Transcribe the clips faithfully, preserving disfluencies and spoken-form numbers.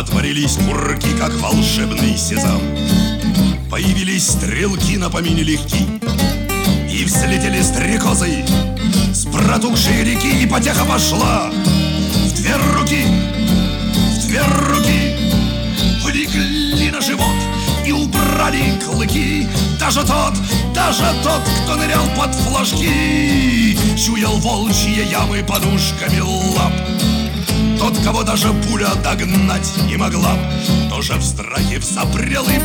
Отворились курки, как волшебный сезам. Появились стрелки на помине легки, и взлетели стрекозы с протухшей реки, и потеха пошла в две руки, в две руки. Легли на живот и убрали клыки. Даже тот, даже тот, кто нырял под флажки, чуял волчьи ямы подушками лап. Тот, кого даже пуля догнать не могла, тоже в страхе взапрел и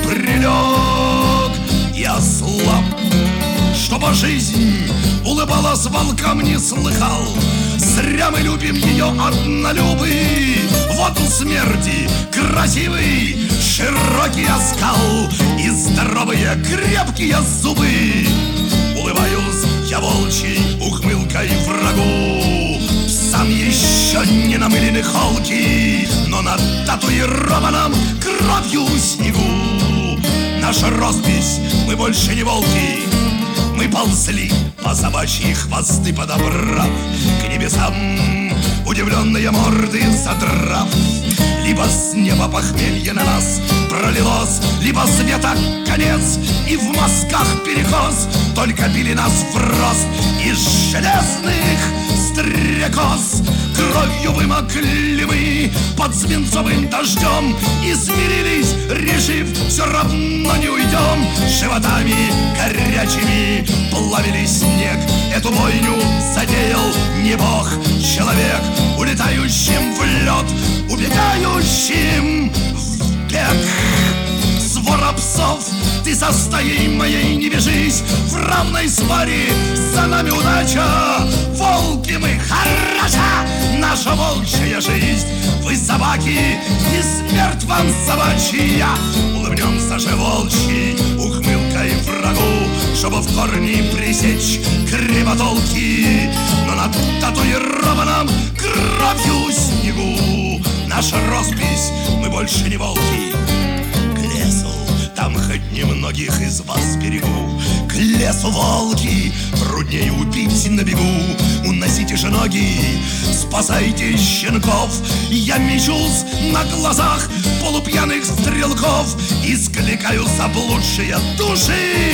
прилег и ослаб. Чтобы жизнь улыбалась волкам, не слыхал. Зря мы любим ее однолюбы. Вот у смерти красивый широкий оскал и здоровые крепкие зубы. Улыбаюсь я волчьей ухмылкой врагу. Псам еще не намылены холки, но над татуированным кровью снегу. Наша роспись, мы больше не волки. Мы ползли по собачьи хвосты, подобрав к небесам удивленные морды задрав. Либо с неба похмелье на нас пролилось, либо света конец и в мозгах перекос. Только били нас в рост из железных стрекоз. Кровью вымокли мы под свинцовым дождем и смирились, решив, все равно не уйдем. Животами горячими плавили снег. Эту бойню затеял не бог, человек, улетающим в лед, убегающим в бег. Свора псов, ты со стаей моей не бежись, в равной сваре за нами удача. Волки мы, хороша наша волчья жизнь. Вы собаки, и смерть вам собачья. Улыбнемся же волчьей ухмылкой врагу, чтобы в корни пресечь кривотолки. Но над татуированным кровью снегу наша роспись, мы больше не волки. К лесу, там хоть немногих из вас берегу. К лесу, волки, труднее убить на бегу. Уносите же ноги, спасайте щенков. Я мечусь на глазах полупьяных стрелков и скликаю заблудшие души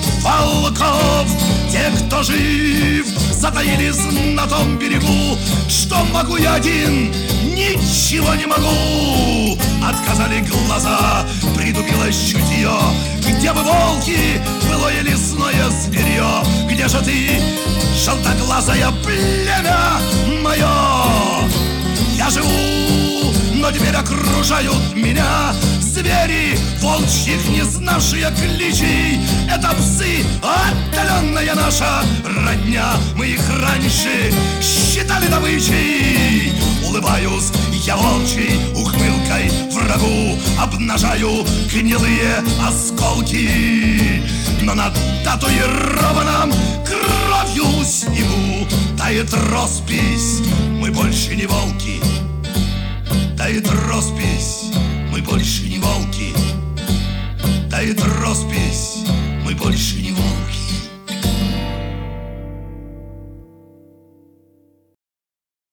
волков. Те, кто жив, затаились на том берегу. Что могу я один? Ничего не могу. Отказали глаза, притупилось чутье. Где бы волки, былое лесное зверье? Где же ты, желтоглазое племя мое? Я живу, но теперь окружают меня звери, волчьих не знавшие кличей. Это псы, отдаленная наша родня. Мы их раньше считали добычей. Улыбаюсь я волчьей ухмылкой врагу, обнажаю гнилые осколки. Но над татуированным кровью снегу тает роспись, мы больше не волки. Тает роспись, мы больше не волки. Тает роспись, мы больше не волки.